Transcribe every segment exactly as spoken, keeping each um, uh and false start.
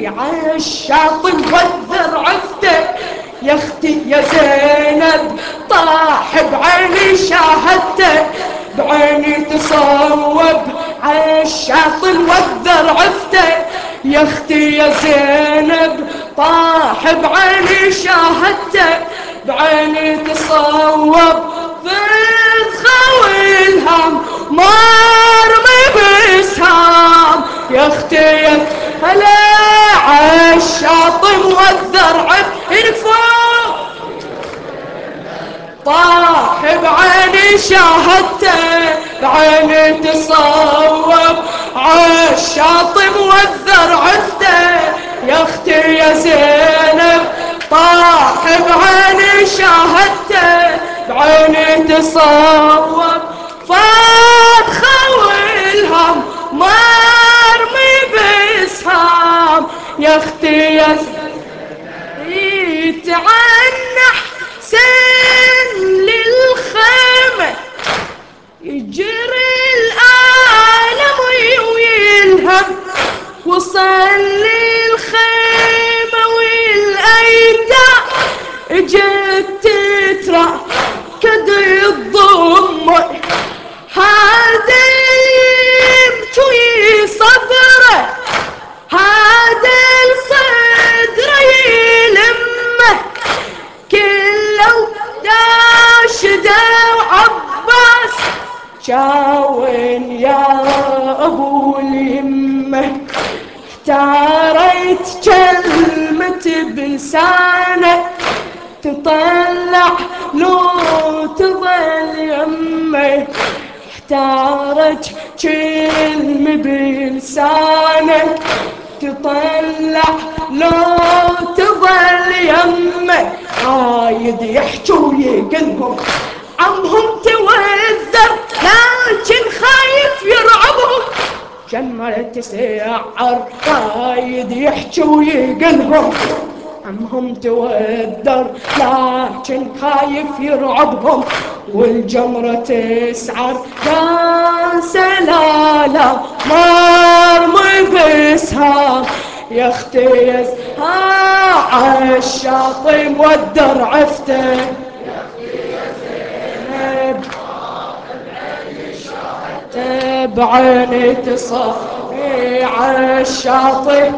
عالشاطئ والذر عفته يا اختي يا زينب طاح بعيني شاهدته بعيني تصوب عالشاطئ والذر عفته يا اختي يا زينب طاح بعيني شاهدته بعيني تصوب في خوي الهم مرمي بسهام يا اختي يا هلا عالشاطئ والذر عفته فوق طاح بعيني شاهدته بعيني تصوب عالشاطئ والذر عفته يا اختي يا زينب طاح بعيني شاهدته بعيني تصوب فات خوي الهم مرمي بسهام يا اختي يا زينب تعنح سن للخيمة يجري العالم ويلهم وصل للخيمة والأيتام اجت تترى كدي الضم هذا يبكي صدره هذا الصدر يلمه كله داشده وعباس شاون يا ابو اليمه احتاريت كلمة بلسانه تطلع لو تظل يمه احتارت كلمة بلسانه تطلع لو تظل يمه عايد يحكوا ويقلهم عمهم توذر لكن خايف يرعبهم جمرة تسعر عايد يحكوا ويقلهم عمهم توذر لكن خايف يرعبهم والجمرة تسعر يا سلالة مرمي بسهام يا اختي يا عالشاطئ مودر عفته يا اختي يا زينب بعيني تصفي عالشاطئ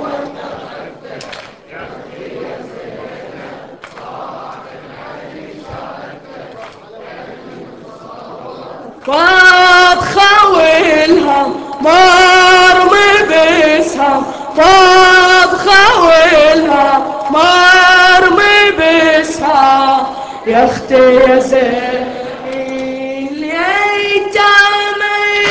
فات خويلها مرمي بسهم فات خويلها مرمي بسهم يا اختي يا زين اليتامى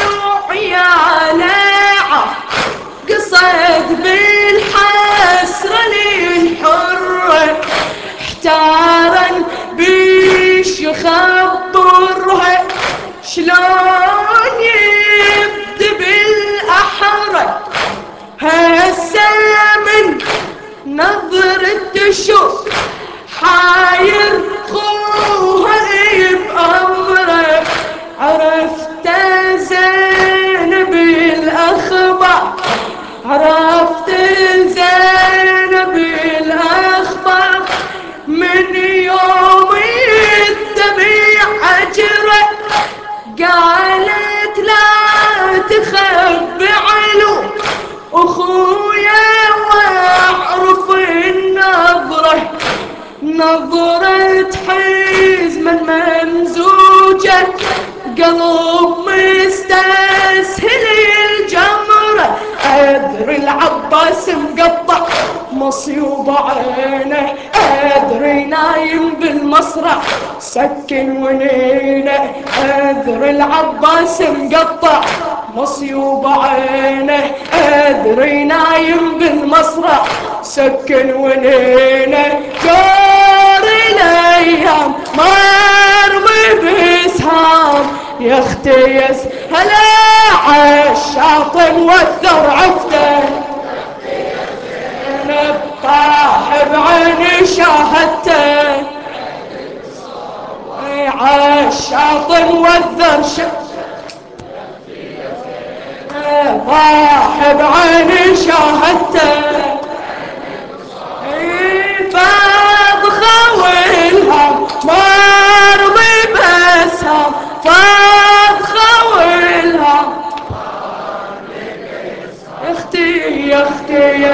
وعيالها قصد بالحسرة للحرة احتارا بيش يخبرها شلون يبدي بالأحرى هسه من نظرة تشوف حاير خوها بأمره عرفت زينب الأخبار عرفت زينب الأخبار من يوم الذبيح أجره قالت لا تخبي علو أخويا واعرف النظرة نظرة حزم ممزوجة قلب مستسهل الجمرة أدري العباس مقطع مصيوب عينه أدري نايم بالمصرع سكن ونينه أدري العباس مقطع مصيوب عينه أدري نايم بالمصرع سكن ونينه جاري الأيام مرمي بسهام يا اختي يا هلا عالشاطئ والثر عفته زينب طاح بعيني شاهدته عالشاطئ والثر طاح بعيني شاهدته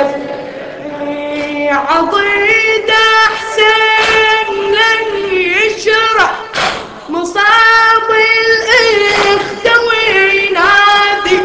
عضيد حسين لن يشرح مصاب الإخت وينادي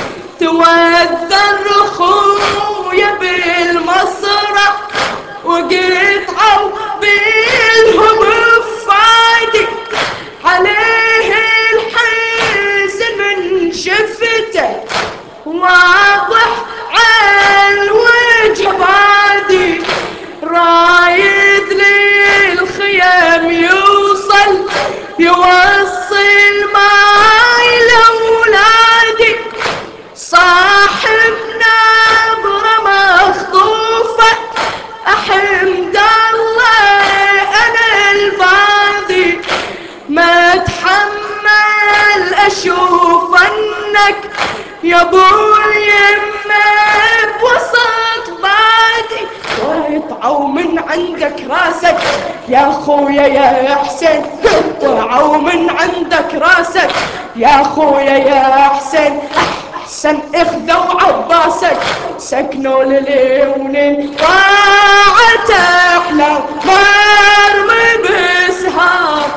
توذر خويا بالمصرع وقطعوا بالهم بفادي عليه الحزن من شفته واضح عالوجه بادي رايد للخيام يوصل يوصل ماي لأولادي صاحب نظرة مخطوفة أحمد الله أنا الباذي ما اتحمل أشوف أنك يا ابو اليمة بوسط بادي ويطعوا من عندك راسك يا خويا يا حسين طعوا من عندك راسك يا خويا يا حسين احسن اخذوا عباسك سكنوا لليونين طاعت احلى مرمي بسهام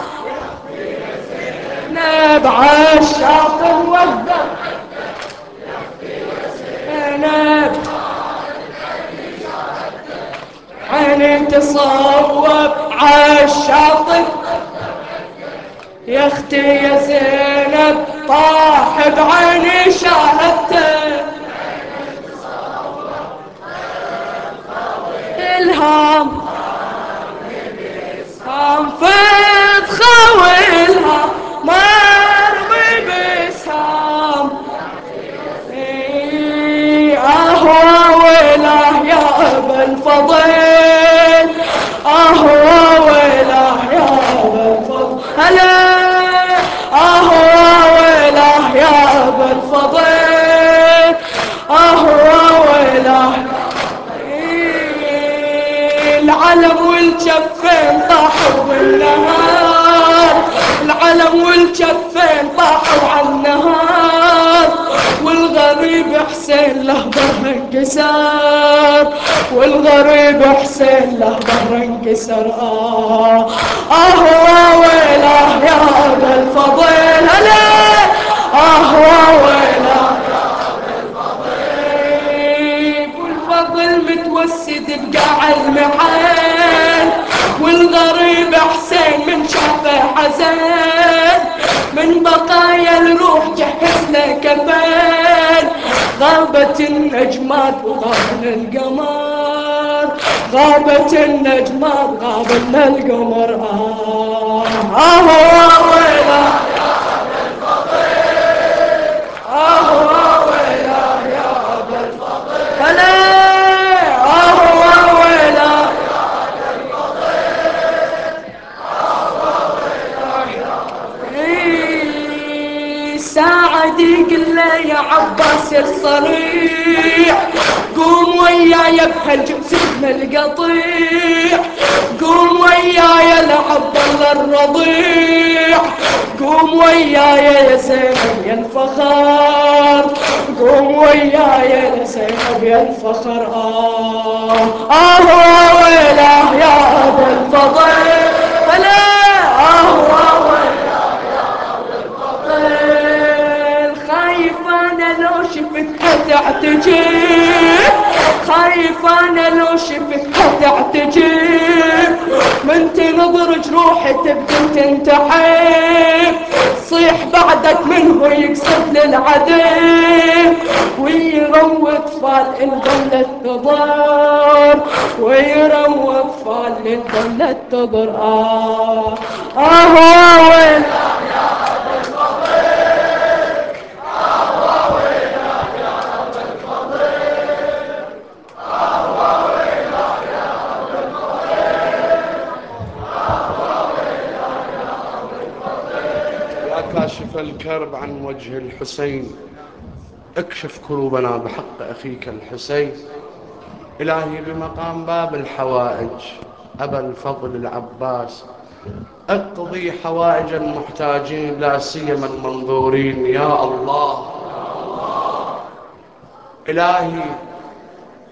نبع الشاطر والذر انا عيني تصوب عالشاطئ يا اختي يا زينب طاح بعيني شاهدته الهام هام فض خويلها مرمي بسهام اهوى ويله يا ابا الفضيل اهوى ويله يا ابا الفضيل هلا اهوى ويله يا ابا الفضيل اهوى ويله العلم والجفين طاحوا بالنهار العلم والجفين طاحوا عالنهار والغريب حسين له ظهر انكسر والغريب حسين له ظهر انكسر اه اه ويله يا ابا الفضيل هلا اه ويله والفضل متوسد بقاع المحل والغريب حسين من شافه حزن من بقايا الروح جهز له كفن غابت النجمات وغاب القمر غابت النجمات غاب القمر آه آه ويله آه ويله يا أبا الفضل هلا آه ويله ساعد يقول له يا عباس الصريح قوم وياي بهالجسم القطيع قوم وياي لعبد الله الرضيع قوم وياي يا زينب يا الفخر قوم وياي يا زينب يا الفخر آه آه ويله يا أبا الفضل فلا آه ويله خايف انا لو شفتها تعتجب خايف انا لو شفتها تعتجب من تنظر جروحي تبدي تنتحب صيح بعدك منه يقصد للعدو ويروي اطفال الظلت تضر ويروي اطفال الظلت تضر اه اه وين كاشف الكرب عن وجه الحسين اكشف كروبنا بحق أخيك الحسين إلهي بمقام باب الحوائج أبا الفضل العباس اقضي حوائج المحتاجين لا سيما المنظورين يا الله. إلهي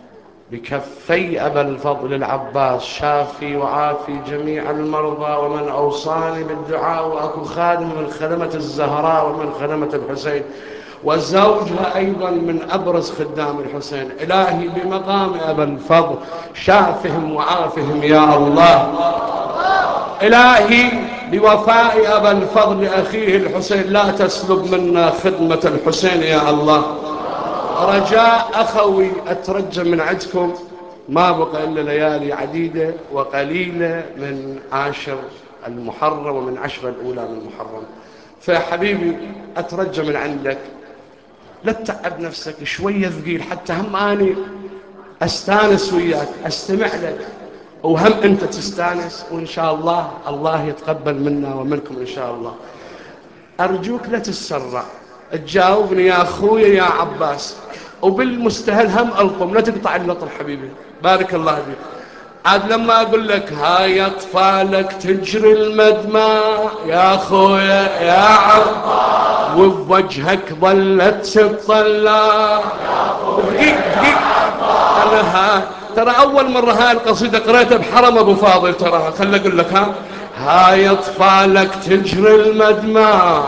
بكفي أبا الفضل العباس شافي وعافي جميع المرضى، ومن أوصاني بالدعاء وأكو خادم من خدمة الزهراء ومن خدمة الحسين وزوجها أيضا من أبرز خدام الحسين. إلهي بمقام أبا الفضل شافهم وعافهم يا الله. إلهي بوفاء أبا الفضل أخيه الحسين لا تسلب منا خدمة الحسين يا الله. رجاء أخوي أترجى من عندكم، ما بقى إلا ليالي عديدة وقليلة من عاشر المحرم ومن عشر الأولى من المحرم، فحبيبي أترجى من عندك لا تتعب نفسك شوية ثقيل، حتى هم أني أستانس وياك أستمع لك وهم أنت تستانس، وإن شاء الله الله يتقبل منا ومنكم إن شاء الله. أرجوك لا تتسرع، تجاوبني يا أخويا يا عباس، وبالمستهل هم ألطم، لا تقطع اللطم حبيبي، بارك الله فيك. عاد لما أقول لك هاي أطفالك تجري المدمع يا أخويا يا عباس وبوجهك ظلت تطلع، دقيق دقيق أنا ها ترى أول مرة هاي القصيدة قريتها بحرم أبو فاضل، ترى خل أقول لك ها هاي أطفالك تجري المدمع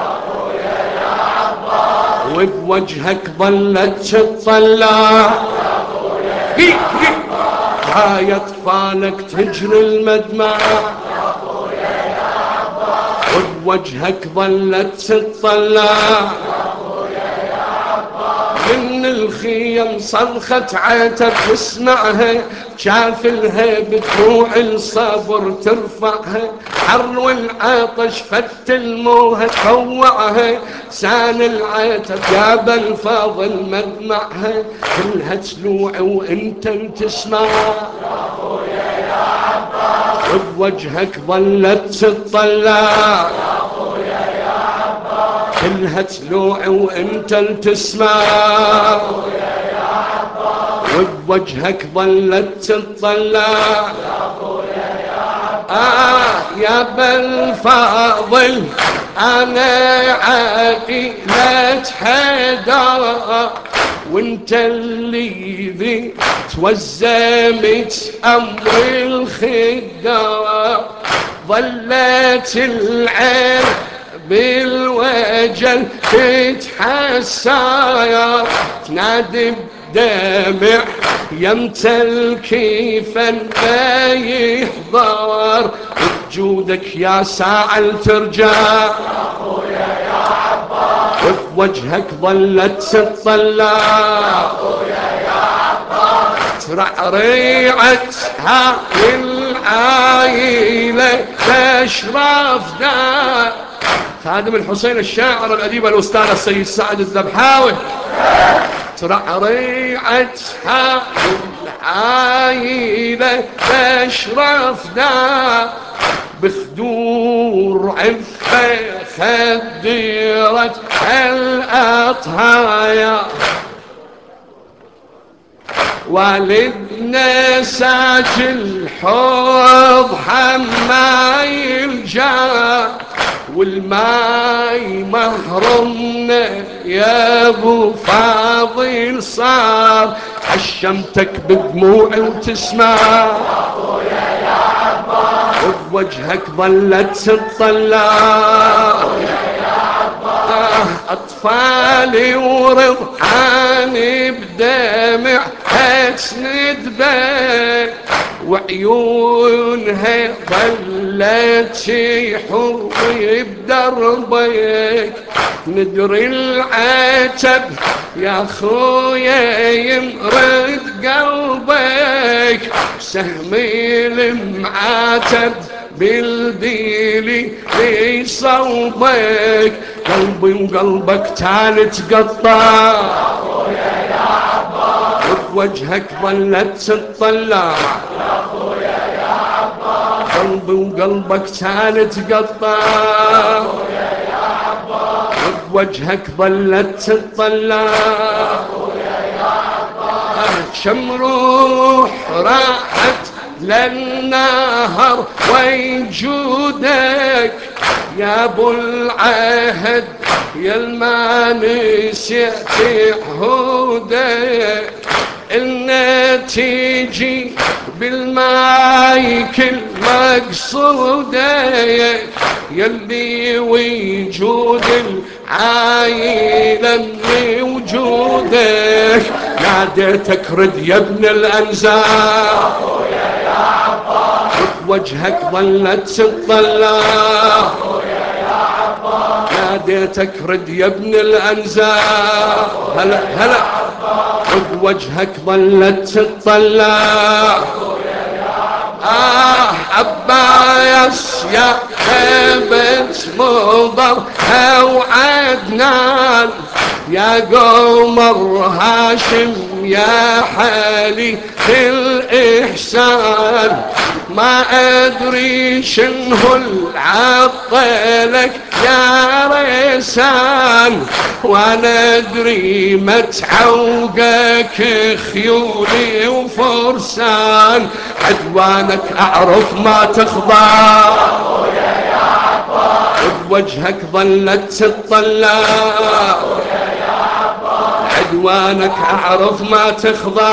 وبوجهك ظلت تطلع، هاي أطفالك تجري المدمع وبوجهك ظلت تطلع، من الخيم صرخت عتب تسمعها شافلها بدموع الصبر ترفعها، حر والعطش فت الموهة تفوعها، سان العتب يا بالفاضل مدمعها كلها تلوع وانت تسمع يا اخويا يا عباس وبوجهك ظلت تطلع، كلها تلوع وانت تسمع وبوجهك ظلت تطلع، آه يا بالفاضل أنا عقيلة حدا وانت اللي ذي توزمت أمر الخدا، ظلت العين بالوجل تتحسر تنادي بدمع يمت الكيفن ما يحضر، بجودك يا ساعة ترجع يا اخويا يا عباس وبوجهك ظلت تطلع، يا اخويا يا عباس ترعرعتها العايلة تشرف دار. خادم الحسين الشاعر الأديب الأستاذ السيد سعد الذبحاوي ترعرعتها العايلة تشرف دار، بخدور عفة خدرت الأطهايا، والدنا ساج الحوض حماي الجار، والماي محرمنا يا ابو فاضل صار، حشمتك بدموعي وتسمع يا اخويا يا عباس وبوجهك ظلت تطلع، أطفالي ورضعاني بدمع تسند بك، وعيونها ظلت شيحوي بدربك، ندري العتب يا خويا يمرد قلبك، سهمي المعاتب بالديلي في صوبك، قلبي وقلبك تالي تقطع يا اخويا يا عباس وبوجهك ظلت تطلع، يا اخويا يا عباس قلبي وقلبك تالي تقطع، يا اخويا يا عباس وبوجهك ظلت تطلع، يا اخويا يا عباس شمروح راحت للنهر ويجودك يا ابو العهد يا الما نسيت عهودك، النتيجي بالمايك المقصودة يلي وجود العايلة من وجودك ناديتك رد يا ابن الأنزال وجهك ظلت تطلع ناديتك رد يا ابن الأنزال هلا هلا وجهك ظلت تطلع آه عباس يا بنت مضر أو عدنان يا قمر هاشم يا حالي في الإحسان ما أدري شنه العطلك يا ريسان وانا ادري ما تعوقك خيولي وفرسان عدوانك اعرف ما تخضع بوجهك ظلت تطلع عدوانك اعرف ما تخضع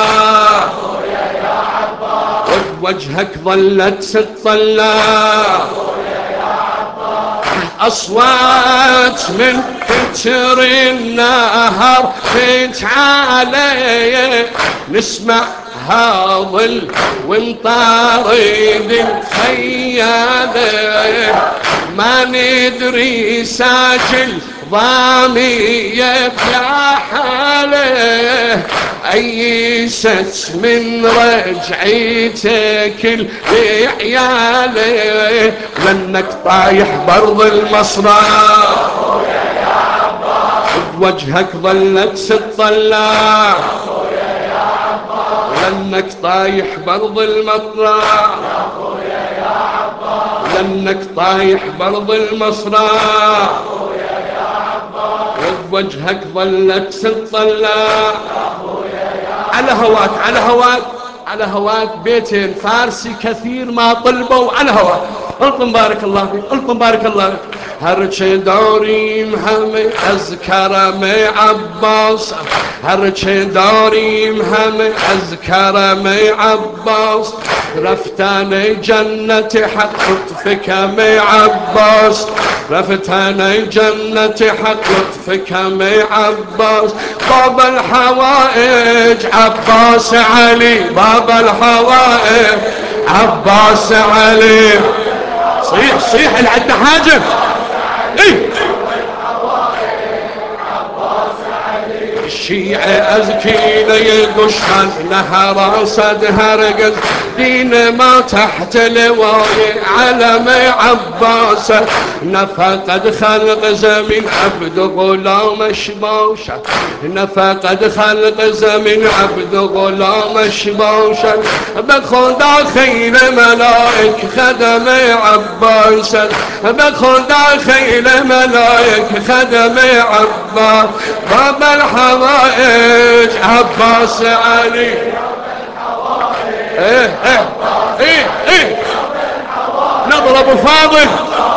وجهك ظلت تطلع أصوات من فتر النهر تتعالي نسمع هاضل ونطارد الخيالة ما ندري ساجل ضامية يا حاله أيست من رجعيتك لعياله لأنك طايح برض المصرع بوجهك ظلت تطلع لأنك طايح برض المطرع لأنك طايح برض المصرع وجهك ظلت تطلع على هواك على هواك على هواك بيتين فارسي كثير ما طلبوا على هواك قلتم بارك الله فيك قلتم بارك الله فيك هرج دوري مهمي أذكر مي عباس هرج دوري مهمي أذكر مي عباس رفتاني جنة حق لطفك مي عباس رفتاني جنة حق لطفك مي عباس باب الحوائج عباس علي باب الحوائج عباس علي صيح صيح اللي عندنا حاجة ايه الشيعة أذكينا يقشن نهر صدها رقص دين ما تحت لواي علم عباس نفقد خلق زمن عبد غلام شبوشة نفقد خلق زمن عبد غلام شبوشة بخدا خير ملائك خدم عباس بخدا خير ملائك خدم عباس باب الحوائج عباس علي ايه ايه ايه ايه نضرب فاضل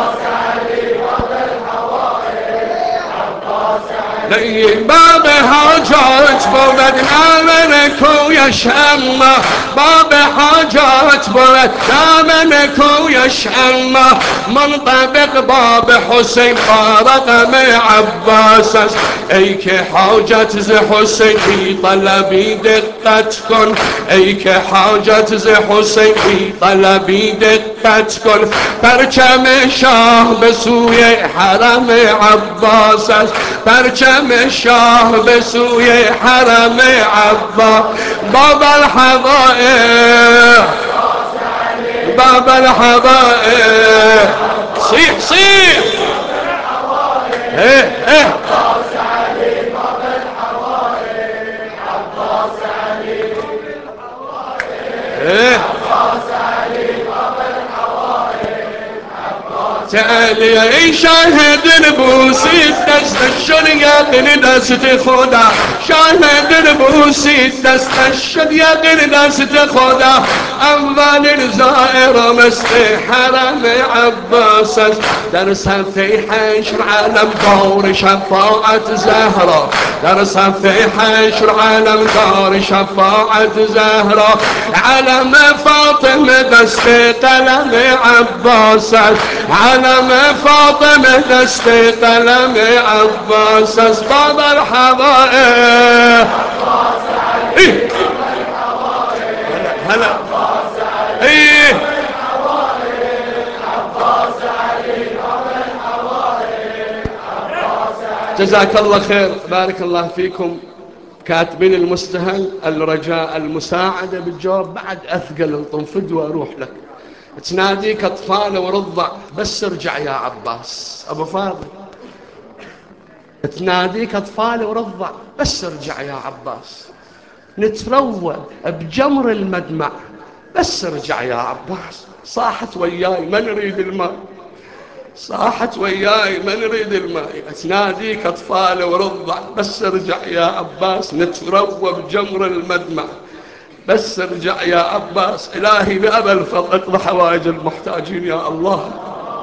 لي باب حاجات بولد نامنك ويشأمه باب حاجات بولد نامنك ويشأمه منطبق باب حسين فارق مي عباس ايك حاجات زي حسين في طلبي دقتكن ايك حاجات زي حسين في طلبي دقتكن برچم شاه بسوی حرم عباس برچم شاه بسوی حرم عباس باب الحضائر باب الحضائر صيح صيح ايه ايه ايه تعالي شاهد نبوسي دست الشريات دست خدا شاهد نبوسي دست الشريات دست خدا أفضل الزائر مسقي حرم عباس درسها في حشر عالم دور شفاعة زهرة درسها في حشر عالم دور شفاعة زهرة علم فاطمة دستي قلم عباس علم فاطمة دستي قلم عباس اسباب الحضائر إيه هلا هلا ايه جزاك الله خير بارك الله فيكم كاتبين المستهل الرجاء المساعدة بالجواب بعد أثقل الطنفد وأروح لك تناديك أطفال ورضع بس ارجع يا عباس أبو فاضل تناديك أطفال ورضع بس ارجع يا عباس نتروى بجمر المدمع بس ارجع يا عباس صاحت وياي ما نريد الماء صاحت وياي ما نريد الماء تناديك أطفال ورضع بس ارجع يا عباس نتروى بجمر المدمع بس ارجع يا عباس إلهي بأبا الفضل اقضى حوائج المحتاجين يا الله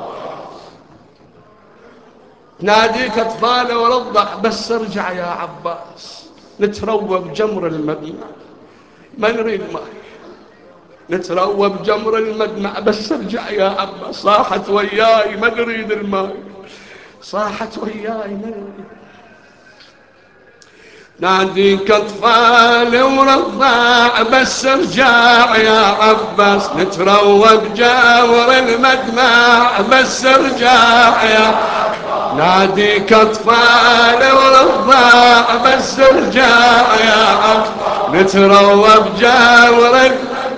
تناديك أطفال ورضع بس ارجع يا عباس نتروى بجمر المدمع ما نريد ماء نتروى بجمر المدمع بس ارجع يا عباس صاحت وياي ما نريد الماء صاحت وياي ما نريد ناديك اطفال ورضاع بس ارجع يا عباس نتروى بجمر المدمع بس ارجع يا ناديك أطفال ورضاع بس ارجع يا عباس نتروى بجمر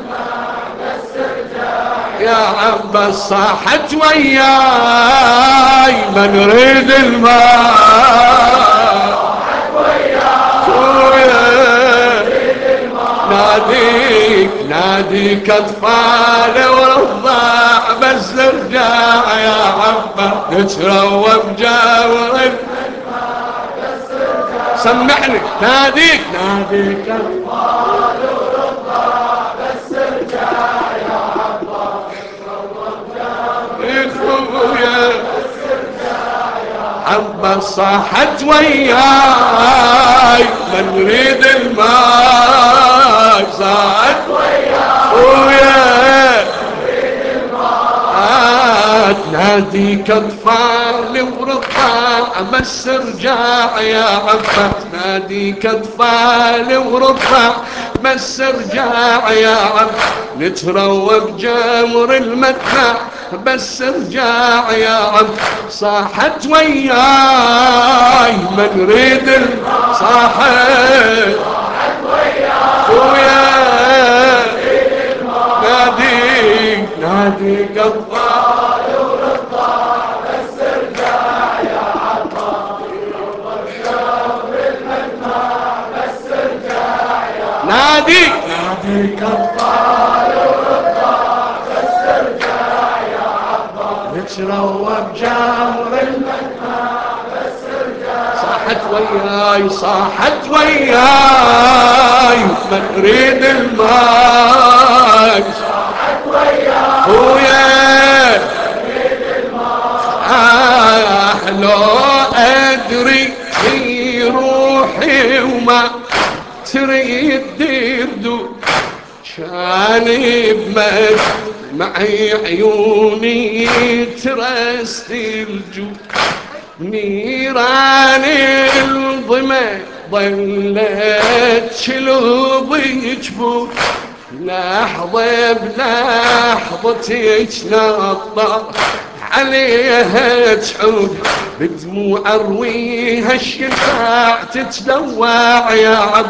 يا عباس صاحت وياي ما نريد الماء ناديك ناديك أطفال ورضاع بس ارجع يا عباس نتروى بجاور سمعني ناديك ناديك أطفال ورضاع بس ارجع يا عباس يا عباس صاحت وياي ما نريد الماء صاحت وياي ناديك أطفال ورضاع بس ارجع يا عباس ناديك أطفال ورضاع بس ارجع يا عباس نتروى بجمر المدمع بس ارجع يا عباس صاحت وياي ما نريد صاحت وياي ناديك ناديك أطفال ورضاع بس ارجع يا عباس بس ارجع يا ناديك ناديك أطفال ورضاع بس ارجع يا عباس نتروى بجمر المدمع بس ارجع صاحت وياي صاحت وياي ما نريد الماء صاحت وياي ويا آه لو أدري في روحي وما تريد دردو شاني بمد معي عيوني ترست الجود نيران الظما ظلت شلوب جبود لحظة بلحظتك نطر عليها تحود بدموع ارويها الشفاع تتلوع يا عبد